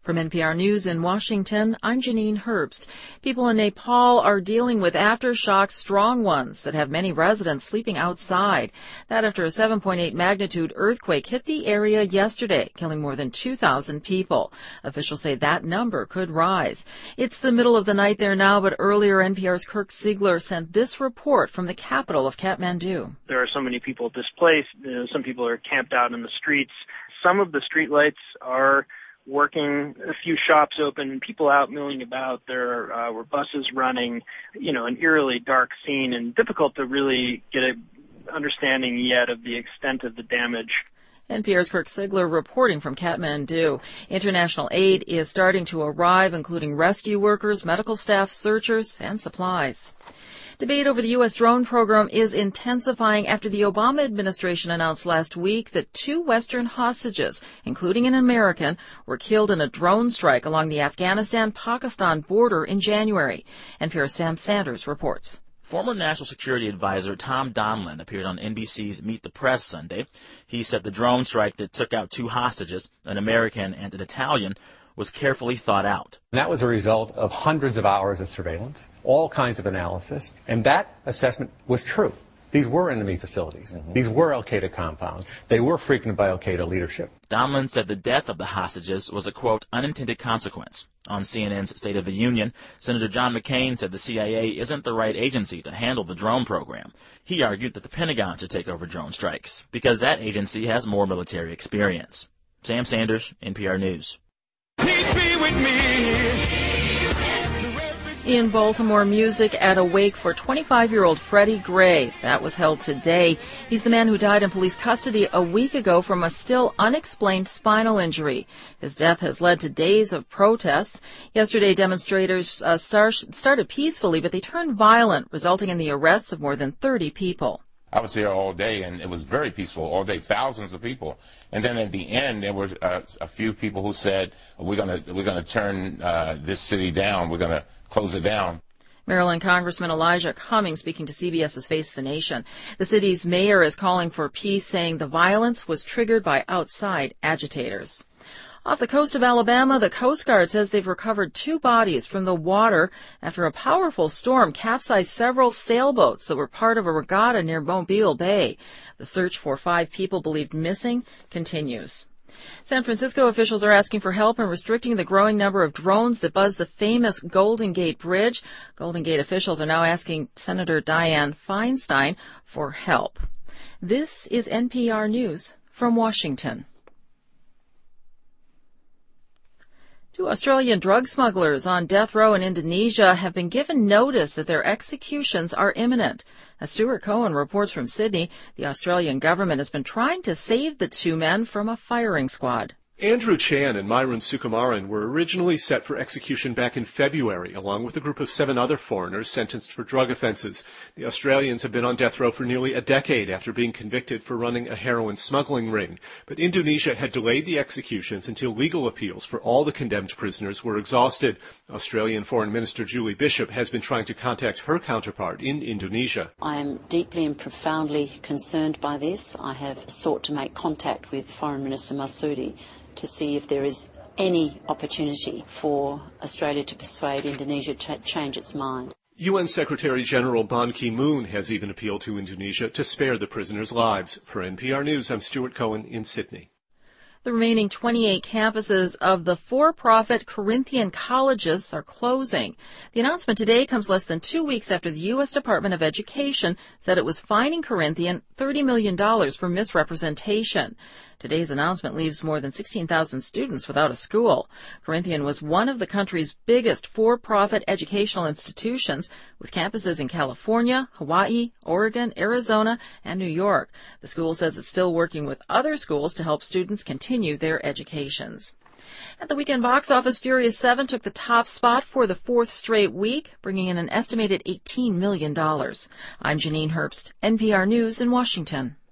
From NPR News in Washington, I'm Janine Herbst. People in Nepal are dealing with aftershocks, strong ones, that have many residents sleeping outside. That after a 7.8 magnitude earthquake hit the area yesterday, killing more than 2,000 people. Officials say that number could rise. It's the middle of the night there now, but earlier NPR's Kirk Siegler sent this report from the capital of Kathmandu. There are so many people displaced. Some people are camped out in the streets. Some of the streetlights are working, a few shops open, people out milling about. There were buses running, an eerily dark scene, and difficult to really get an understanding yet of the extent of the damage. NPR's Kirk Siegler reporting from Kathmandu. International aid is starting to arrive, including rescue workers, medical staff, searchers, and supplies. Debate over the U.S. drone program is intensifying after the Obama administration announced last week that 2 Western hostages, including an American, were killed in a drone strike along the Afghanistan-Pakistan border in January. NPR's Sam Sanders reports. Former National Security Advisor Tom Donilon appeared on NBC's Meet the Press Sunday. He said the drone strike that took out 2 hostages, an American and an Italian, was carefully thought out. That was a result of hundreds of hours of surveillance, all kinds of analysis, and that assessment was true. These were enemy facilities. These were al-Qaeda compounds. They were frequented by al-Qaeda leadership. Donilon said the death of the hostages was a, quote, unintended consequence. On CNN's State of the Union, Senator John McCain said the CIA isn't the right agency to handle the drone program. He argued that the Pentagon should take over drone strikes because that agency has more military experience. Sam Sanders, NPR News. In Baltimore, music at a wake for 25-year-old Freddie Gray. That was held today. He's the man who died in police custody a week ago from a still unexplained spinal injury. His death has led to days of protests. Yesterday, demonstrators started peacefully, but they turned violent, resulting in the arrests of more than 30 people. I was there all day, and it was very peaceful all day, thousands of people. And then at the end, there were a few people who said, we're gonna turn this city down. We're gonna close it down. Maryland Congressman Elijah Cummings speaking to CBS's Face the Nation. The city's mayor is calling for peace, saying the violence was triggered by outside agitators. Off the coast of Alabama, the Coast Guard says they've recovered 2 bodies from the water after a powerful storm capsized several sailboats that were part of a regatta near Mobile Bay. The search for 5 people believed missing continues. San Francisco officials are asking for help in restricting the growing number of drones that buzz the famous Golden Gate Bridge. Golden Gate officials are now asking Senator Dianne Feinstein for help. This is NPR News from Washington. 2 Australian drug smugglers on death row in Indonesia have been given notice that their executions are imminent. As Stuart Cohen reports from Sydney, the Australian government has been trying to save the 2 men from a firing squad. Andrew Chan and Myron Sukumaran were originally set for execution back in February, along with a group of 7 other foreigners sentenced for drug offenses. The Australians have been on death row for nearly a decade after being convicted for running a heroin smuggling ring. But Indonesia had delayed the executions until legal appeals for all the condemned prisoners were exhausted. Australian Foreign Minister Julie Bishop has been trying to contact her counterpart in Indonesia. I am deeply and profoundly concerned by this. I have sought to make contact with Foreign Minister Marsudi to see if there is any opportunity for Australia to persuade Indonesia to change its mind. UN Secretary General Ban Ki-moon has even appealed to Indonesia to spare the prisoners' lives. For NPR News, I'm Stuart Cohen in Sydney. The remaining 28 campuses of the for-profit Corinthian colleges are closing. The announcement today comes less than 2 weeks after the U.S. Department of Education said it was fining Corinthian $30 million for misrepresentation. Today's announcement leaves more than 16,000 students without a school. Corinthian was one of the country's biggest for-profit educational institutions, with campuses in California, Hawaii, Oregon, Arizona, and New York. The school says it's still working with other schools to help students continue their educations. At the weekend box office, Furious 7 took the top spot for the 4th straight week, bringing in an estimated $18 million. I'm Janine Herbst, NPR News in Washington.